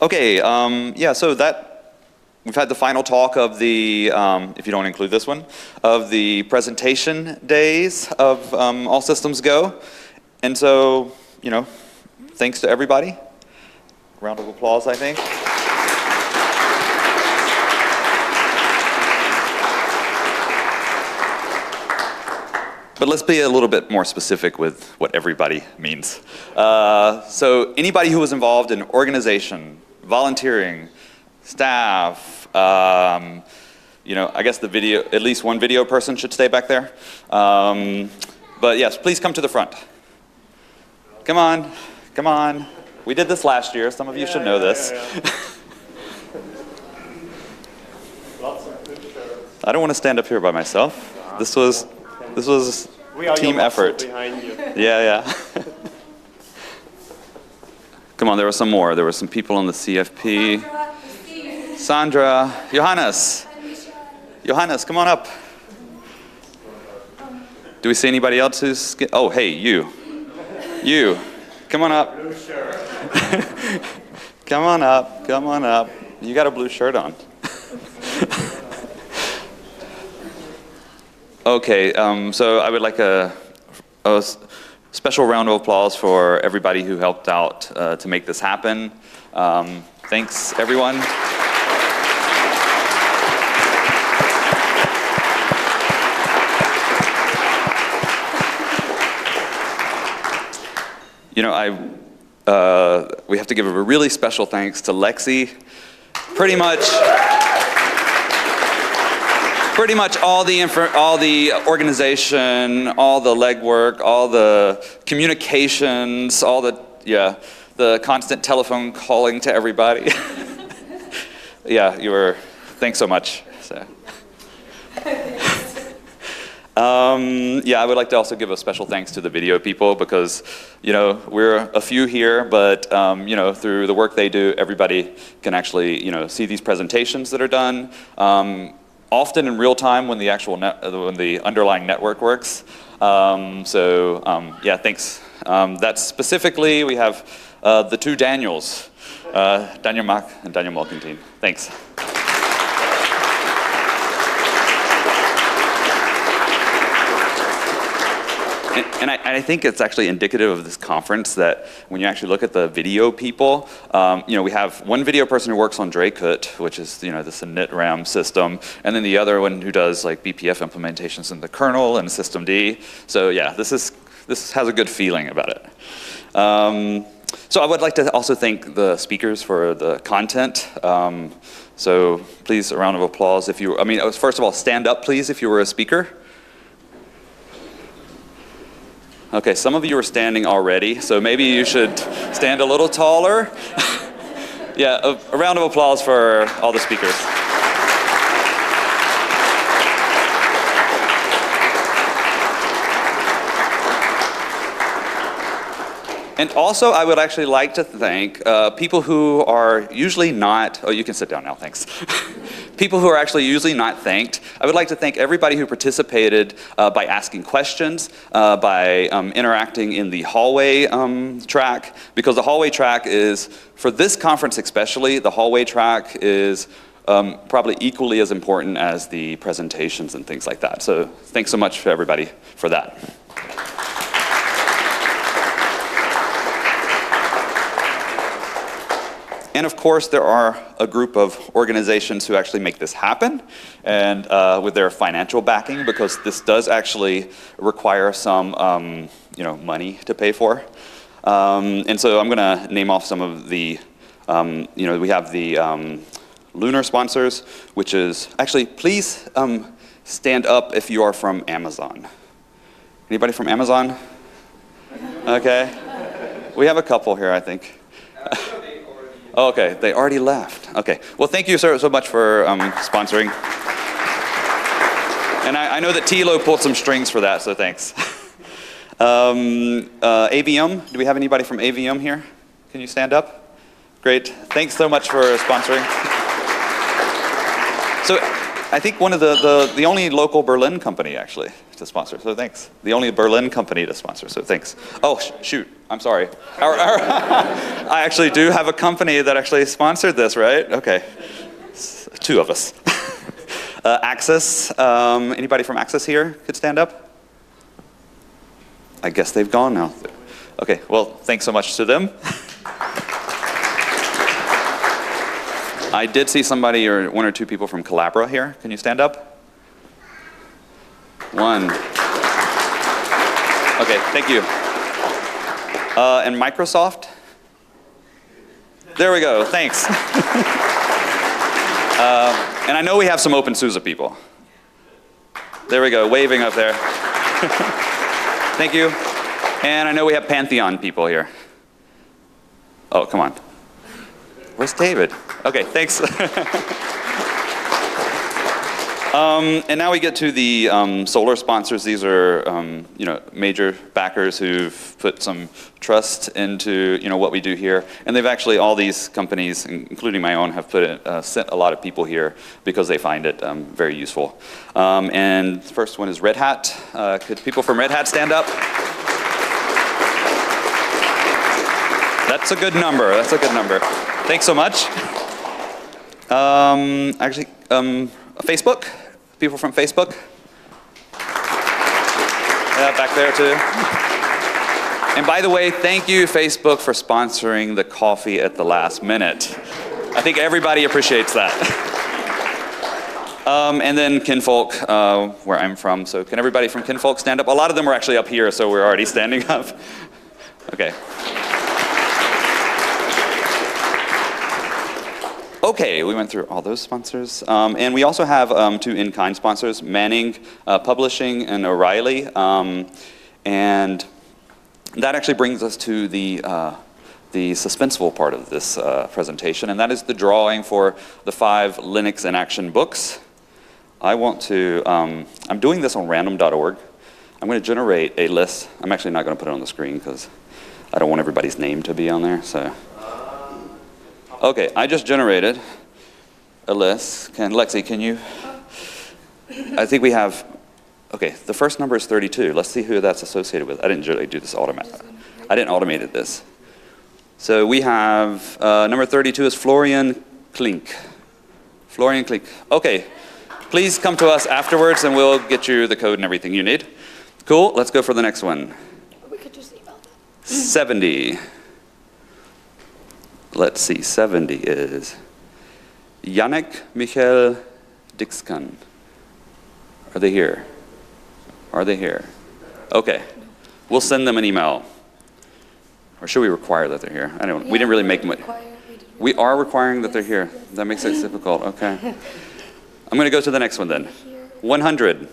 Okay, yeah, so we've had the final talk of the, if you don't include this one, of the presentation days of All Systems Go. And so, thanks to everybody. Round of applause, I think. But let's be a little bit more specific with what everybody means. So anybody who was involved in organization, volunteering, staff, I guess the video, at least one video person should stay back there. But yes, please come to the front. Come on, come on. We did this last year. Some of you should know this. Lots of good shirts. I don't want to stand up here by myself. This was team effort. Behind you. Yeah. Come on, there were some more. There were some people on the CFP. Sandra, Johannes, come on up. Do we see anybody else who's? Oh, hey, you, come on up. Blue shirt. Come on up. You got a blue shirt on. Okay, so I would like a special round of applause for everybody who helped out to make this happen. Thanks, everyone. We have to give a really special thanks to Lexi. Pretty much all the organization, all the legwork, all the communications, all the constant telephone calling to everybody. Yeah, thanks so much. So. I would like to also give a special thanks to the video people because, we're a few here, but, through the work they do, everybody can actually, see these presentations that are done. Often in real time when the actual when the underlying network works. Thanks. That's specifically, we have the two Daniels, Daniel Mack and Daniel Malkentine. Thanks. And I think it's actually indicative of this conference that when you actually look at the video people, we have one video person who works on Dracut, which is this init RAM system, and then the other one who does like BPF implementations in the kernel and systemd. So yeah, this has a good feeling about it. So I would like to also thank the speakers for the content. So please, a round of applause if you. First of all, stand up, please, if you were a speaker. Okay, some of you are standing already, so maybe you should stand a little taller. Yeah, a round of applause for all the speakers. And also, I would actually like to thank people who are usually not, you can sit down now, thanks. People who are actually usually not thanked. I would like to thank everybody who participated by asking questions, by interacting in the hallway track, because the hallway track is, for this conference especially, the hallway track is probably equally as important as the presentations and things like that. So thanks so much for everybody for that. And of course, there are a group of organizations who actually make this happen, and with their financial backing, because this does actually require some, money to pay for. And so I'm going to name off some of the, we have the Lunar sponsors, which is actually, please stand up if you are from Amazon. Anybody from Amazon? Okay, we have a couple here, I think. Oh, okay, they already left. Okay, well, thank you so much for sponsoring. And I know that Tilo pulled some strings for that, so thanks. AVM, do we have anybody from AVM here? Can you stand up? Great, thanks so much for sponsoring. So I think one of the only local Berlin company actually to sponsor, so thanks. The only Berlin company to sponsor, so thanks. Oh, shoot, I'm sorry. I actually do have a company that actually sponsored this, right? Okay, two of us. Access, anybody from Access here could stand up? I guess they've gone now. Okay, well, thanks so much to them. I did see somebody or one or two people from Collabra here. Can you stand up? One. Okay, thank you. And Microsoft? There we go, thanks. And I know we have some OpenSUSE people. There we go, waving up there. Thank you. And I know we have Pantheon people here. Oh, come on. Where's David? Okay, thanks. And now we get to the solar sponsors. These are major backers who've put some trust into what we do here. And they've actually, all these companies, including my own, have sent a lot of people here because they find it very useful. And the first one is Red Hat. Could people from Red Hat stand up? That's a good number. That's a good number. Thanks so much. Facebook? People from Facebook? Yeah, back there too. And by the way, thank you, Facebook, for sponsoring the coffee at the last minute. I think everybody appreciates that. And then Kinfolk, where I'm from. So can everybody from Kinfolk stand up? A lot of them are actually up here, so we're already standing up. Okay. Okay, we went through all those sponsors. And we also have two in-kind sponsors, Manning Publishing and O'Reilly. And that actually brings us to the suspenseful part of this presentation, and that is the drawing for the 5 Linux in Action books. I'm doing this on random.org. I'm going to generate a list. I'm actually not going to put it on the screen because I don't want everybody's name to be on there. So. Okay, I just generated a list. Lexi, can you? I think we have, okay, the first number is 32. Let's see who that's associated with. I didn't really do this automatically. I didn't automate this. So we have, number 32 is Florian Klink. Florian Klink. Okay, please come to us afterwards and we'll get you the code and everything you need. Cool, let's go for the next one. We could just email that. 70. Let's see, 70 is Yannick Michael Dixkan. Are they here? Are they here? Okay, we'll send them an email. Or should we require that they're here? I don't know. We didn't really make much. We are requiring that they're here. That makes it difficult. Okay. I'm going to go to the next one then. 100.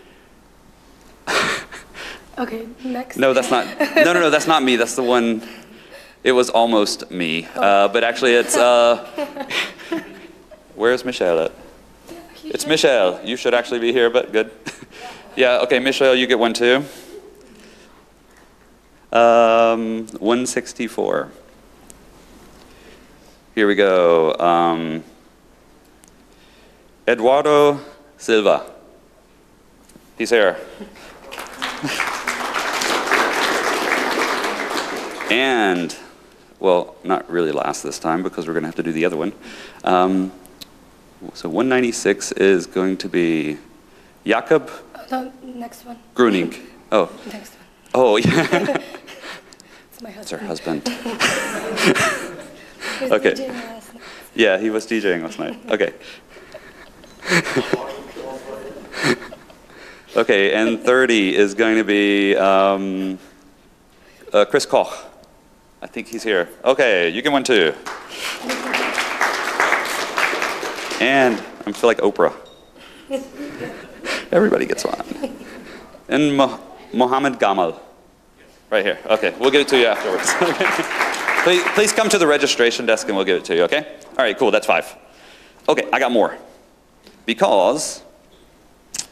Okay, next. No, that's not. No, that's not me. That's the one. It was almost me, but actually it's, where's Michelle at? It's Michelle. You should actually be here, but good. Yeah, okay, Michelle, you get one too. 164. Here we go. Eduardo Silva. He's here. And, well, not really last this time because we're going to have to do the other one. So 196 is going to be Jakob No, next one. Gruning. Oh. Next one. Oh, yeah. It's my husband. It's her husband. He was Okay. DJing last night. Yeah, he was DJing last night. Okay. Okay, and 30 is going to be Chris Koch. I think he's here. Okay, you get one too. And I feel like Oprah. Everybody gets one. And Mohammed Gamal. Right here. Okay, we'll give it to you afterwards. Please come to the registration desk and we'll give it to you, okay? All right, cool, that's 5. Okay, I got more. Because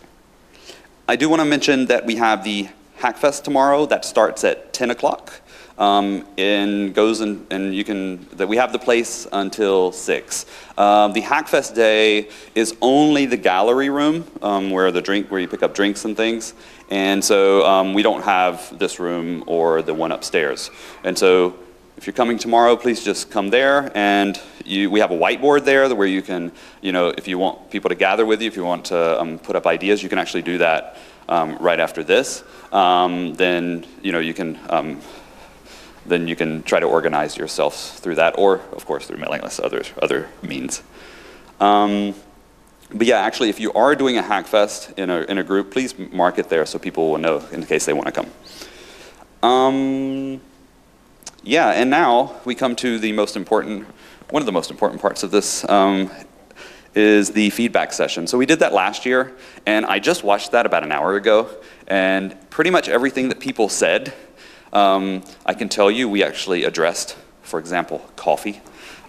I do want to mention that we have the Hackfest tomorrow that starts at 10 o'clock. and goes and you can, that we have the place until 6. The Hackfest day is only the gallery room where you pick up drinks and things. And so we don't have this room or the one upstairs. And so if you're coming tomorrow, please just come there, and we have a whiteboard there where you can, if you want people to gather with you, if you want to put up ideas, you can actually do that right after this. Then you can try to organize yourselves through that, or of course through mailing lists, other means. But yeah, actually, if you are doing a Hackfest in a group, please mark it there so people will know in case they want to come. Yeah, and now we come to one of the most important parts of this is the feedback session. So we did that last year, and I just watched that about an hour ago, and pretty much everything that people said, I can tell you we actually addressed. For example, coffee.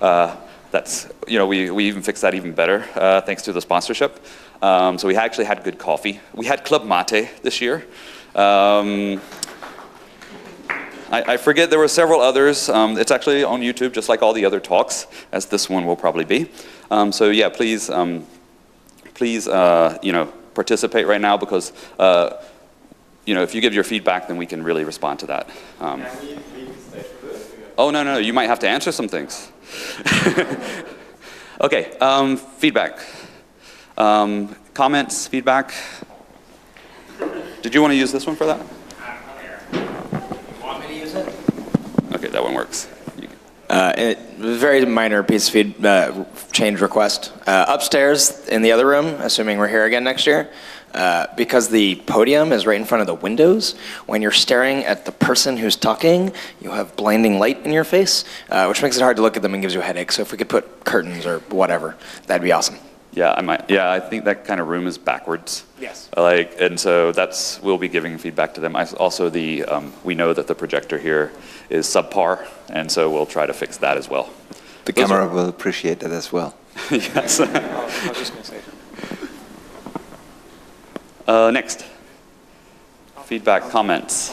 We even fixed that even better thanks to the sponsorship. So we actually had good coffee. We had Club Mate this year. I forget, there were several others. It's actually on YouTube, just like all the other talks, as this one will probably be. So yeah, please participate right now, because if you give your feedback, then we can really respond to that. Oh, no, you might have to answer some things. Okay, feedback. Comments, feedback. Did you want to use this one for that? Okay, that one works. It was a very minor piece of change request. Upstairs in the other room, assuming we're here again next year, because the podium is right in front of the windows, when you're staring at the person who's talking, you have blinding light in your face, which makes it hard to look at them and gives you a headache. So if we could put curtains or whatever, that'd be awesome. Yeah, I think that kind of room is backwards. Yes. And so we'll be giving feedback to them. Also, we know that the projector here is subpar, and so we'll try to fix that as well. The camera will appreciate that as well. Yes. I was just going to say. Next. Feedback, comments.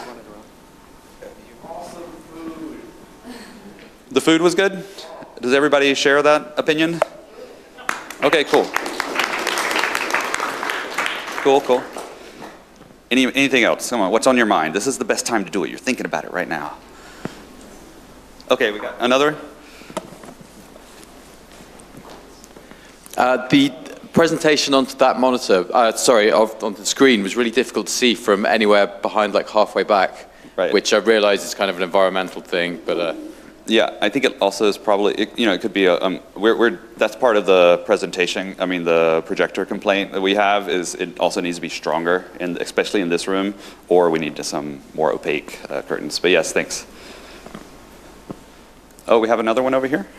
The food was good? Does everybody share that opinion? Okay, cool. Cool. Anything else? Come on, what's on your mind? This is the best time to do it. You're thinking about it right now. Okay, we got another. The presentation onto that monitor, onto the screen, was really difficult to see from anywhere behind, like halfway back, right. Which I realize is kind of an environmental thing, but. Yeah, I think it also is probably, it could be that's part of the presentation. I mean, the projector complaint that we have is it also needs to be stronger, especially in this room, or we need some more opaque curtains. But yes, thanks. Oh, we have another one over here?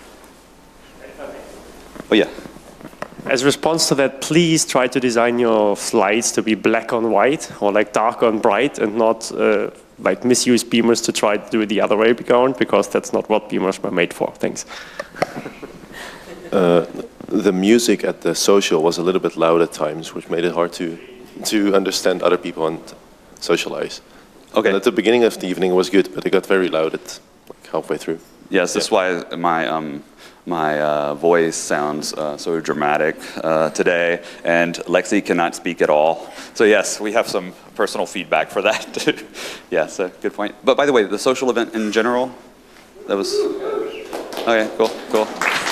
Oh, yeah. As a response to that, please try to design your slides to be black on white, or like dark on bright, and not like misuse beamers to try to do it the other way around, because that's not what beamers were made for. Thanks. The music at the social was a little bit loud at times, which made it hard to understand other people and socialize. Okay. And at the beginning of the evening it was good, but it got very loud at halfway through. Yes, that's why my voice sounds so dramatic today, and Lexi cannot speak at all. So yes, we have some personal feedback for that too. Yes, good point. But by the way, the social event in general, that was, okay, cool.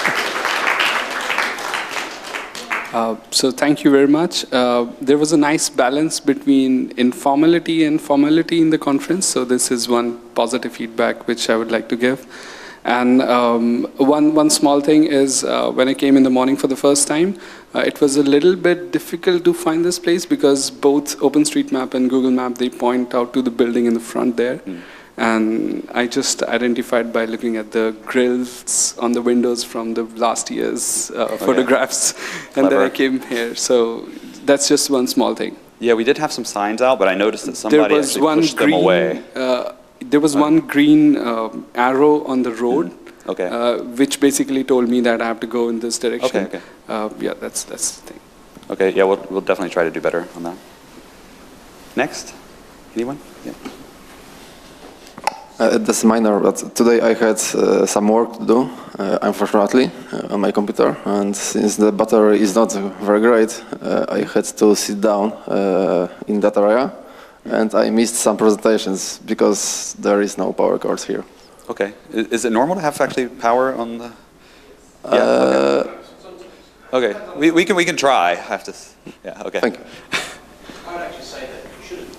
So thank you very much. There was a nice balance between informality and formality in the conference. So this is one positive feedback which I would like to give. And one small thing is when I came in the morning for the first time, it was a little bit difficult to find this place because both OpenStreetMap and Google Map, they point out to the building in the front there. And I just identified by looking at the grills on the windows from the last year's photographs. And then I came here. So that's just one small thing. Yeah, we did have some signs out, but I noticed that somebody actually pushed them away. There was one green arrow on the road, okay. Which basically told me that I have to go in this direction. Okay. Yeah, that's the thing. Okay, yeah, we'll definitely try to do better on that. Next? Anyone? Yeah. That's minor, but today I had some work to do, unfortunately, on my computer. And since the battery is not very great, I had to sit down in that area. And I missed some presentations because there is no power cord here. Okay. Is it normal to have actually power on the? Yeah. Okay. We can try. I have to. Yeah. Okay. Thank you. I would actually say that you shouldn't.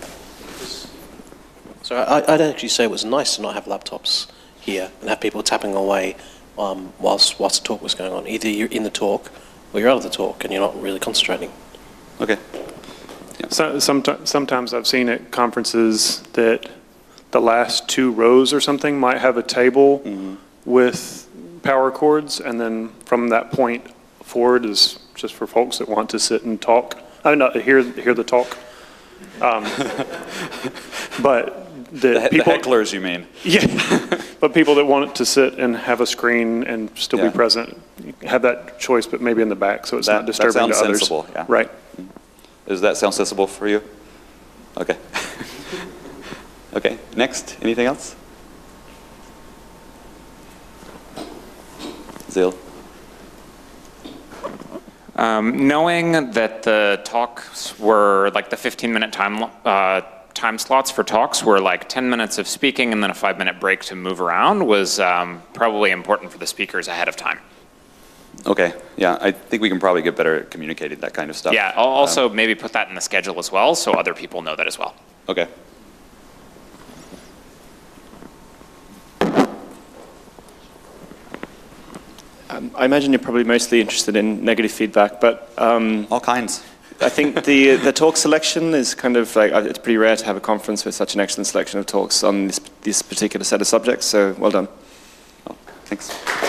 So I'd actually say it was nice to not have laptops here and have people tapping away whilst the talk was going on. Either you're in the talk or you're out of the talk and you're not really concentrating. Okay. So, sometimes I've seen at conferences that the last 2 rows or something might have a table with power cords, and then from that point forward is just for folks that want to sit and talk. I mean, not hear the talk. But the hecklers, you mean? Yeah, but people that want to sit and have a screen and still be present have that choice, but maybe in the back, so it's not disturbing to others. Sensible, yeah. Right. Does that sound sensible for you? Okay. Okay, next, anything else? Zil? Knowing that the talks were, like the 15-minute time slots for talks were like 10 minutes of speaking and then a 5-minute break to move around was probably important for the speakers ahead of time. Okay, yeah, I think we can probably get better at communicating that kind of stuff. Yeah, I'll also maybe put that in the schedule as well so other people know that as well. Okay. I imagine you're probably mostly interested in negative feedback, but all kinds. I think the talk selection is kind of like, it's pretty rare to have a conference with such an excellent selection of talks on this particular set of subjects, so well done. Oh, thanks.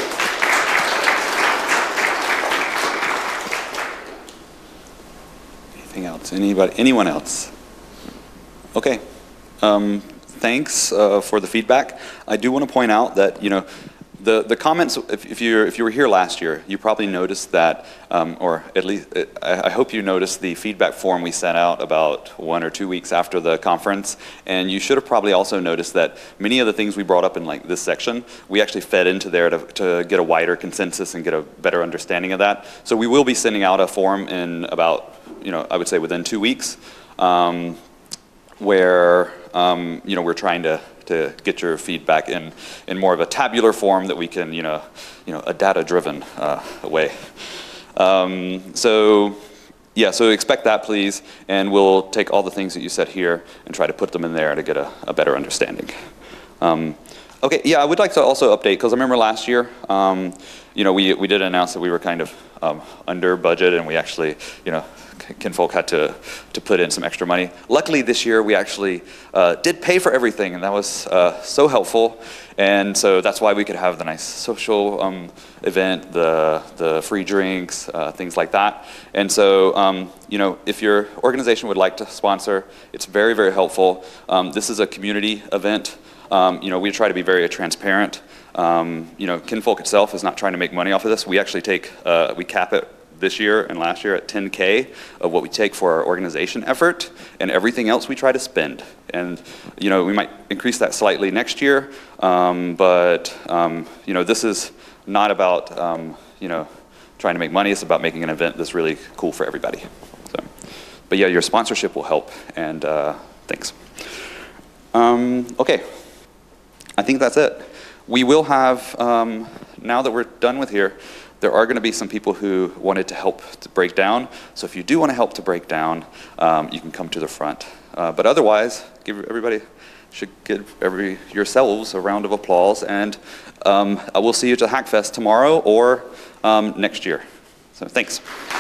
Anything else? Anyone else? Okay. Thanks for the feedback. I do want to point out that, you know, the comments, if you were here last year, you probably noticed that, or at least I hope you noticed the feedback form we sent out about 1 or 2 weeks after the conference, and you should have probably also noticed that many of the things we brought up in like this section, we actually fed into there to get a wider consensus and get a better understanding of that. So we will be sending out a form in about, you know, I would say within 2 weeks, where you know, we're trying to get your feedback in more of a tabular form that we can, you know, a data-driven way. So yeah, so expect that, please, and we'll take all the things that you said here and try to put them in there to get a better understanding. Okay, yeah, I would like to also update, because I remember last year, you know, we did announce that we were kind of under budget, and we actually, you know, Kinfolk had to put in some extra money. Luckily this year we actually did pay for everything, and that was so helpful. And so that's why we could have the nice social event, the free drinks, things like that. And so, you know, if your organization would like to sponsor, it's very, very helpful. This is a community event. You know, we try to be very transparent. You know, Kinfolk itself is not trying to make money off of this. We actually take, we cap it this year and last year at $10K of what we take for our organization effort, and everything else we try to spend. And, you know, we might increase that slightly next year, but, you know, this is not about, you know, trying to make money. It's about making an event that's really cool for everybody. So, but yeah, your sponsorship will help, and thanks. Okay, I think that's it. We will have, now that we're done with here, there are going to be some people who wanted to help to break down. So if you do want to help to break down, you can come to the front. But otherwise, should give yourselves a round of applause. And I will see you at Hackfest tomorrow or next year. So thanks.